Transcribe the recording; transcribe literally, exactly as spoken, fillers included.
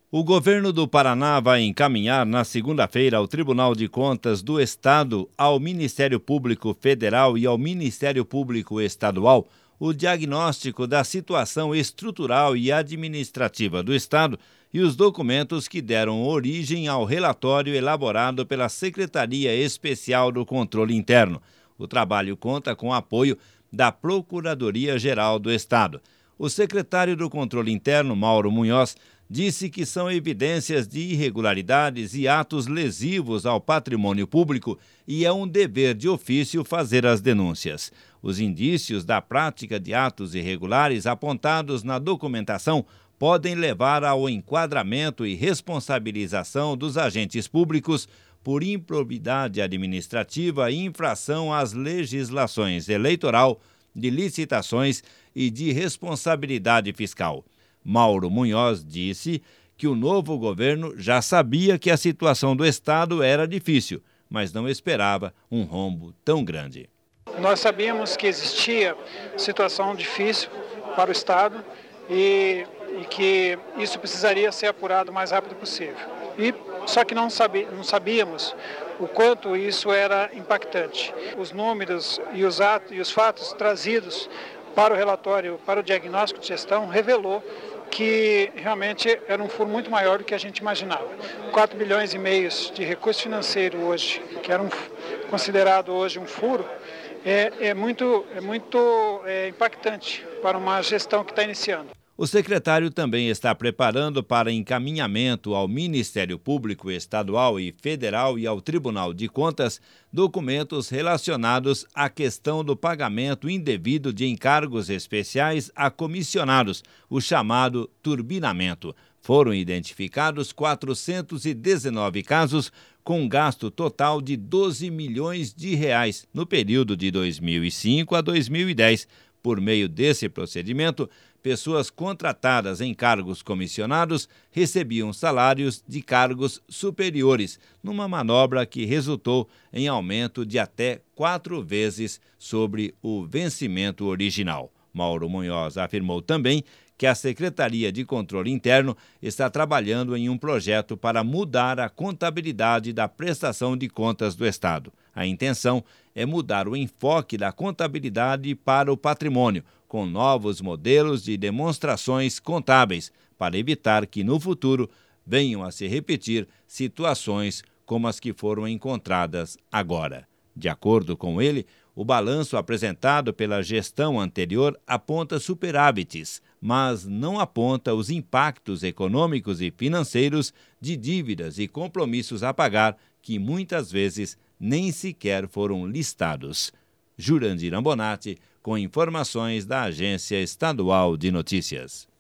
O governo do Paraná vai encaminhar na segunda-feira ao Tribunal de Contas do Estado, ao Ministério Público Federal e ao Ministério Público Estadual o diagnóstico da situação estrutural e administrativa do Estado e os documentos que deram origem ao relatório elaborado pela Secretaria Especial do Controle Interno. O trabalho conta com o apoio da Procuradoria-Geral do Estado. O secretário do Controle Interno, Mauro Munhoz, disse que são evidências de irregularidades e atos lesivos ao patrimônio público e é um dever de ofício fazer as denúncias. Os indícios da prática de atos irregulares apontados na documentação podem levar ao enquadramento e responsabilização dos agentes públicos por improbidade administrativa e infração às legislações eleitoral, de licitações e de responsabilidade fiscal. Mauro Munhoz disse que o novo governo já sabia que a situação do Estado era difícil, mas não esperava um rombo tão grande. Nós sabíamos que existia situação difícil para o Estado e, e que isso precisaria ser apurado o mais rápido possível. E, só que não, sabi, não sabíamos o quanto isso era impactante. Os números e os, atos, e os fatos trazidos para o relatório, para o diagnóstico de gestão, revelou que realmente era um furo muito maior do que a gente imaginava. quatro bilhões e meio de recurso financeiro hoje, que era um, considerado hoje um furo, é, é muito, é muito é, impactante para uma gestão que está iniciando. O secretário também está preparando para encaminhamento ao Ministério Público Estadual e Federal e ao Tribunal de Contas documentos relacionados à questão do pagamento indevido de encargos especiais a comissionados, o chamado turbinamento. Foram identificados quatrocentos e dezenove casos com gasto total de doze milhões de reais no período de dois mil e cinco a dois mil e dez. Por meio desse procedimento, pessoas contratadas em cargos comissionados recebiam salários de cargos superiores, numa manobra que resultou em aumento de até quatro vezes sobre o vencimento original. Mauro Munhoz afirmou também que a Secretaria de Controle Interno está trabalhando em um projeto para mudar a contabilidade da prestação de contas do Estado. A intenção é mudar o enfoque da contabilidade para o patrimônio, com novos modelos de demonstrações contábeis, para evitar que no futuro venham a se repetir situações como as que foram encontradas agora. De acordo com ele, o balanço apresentado pela gestão anterior aponta superávites, mas não aponta os impactos econômicos e financeiros de dívidas e compromissos a pagar que muitas vezes nem sequer foram listados. Jurandir Ambonati, com informações da Agência Estadual de Notícias.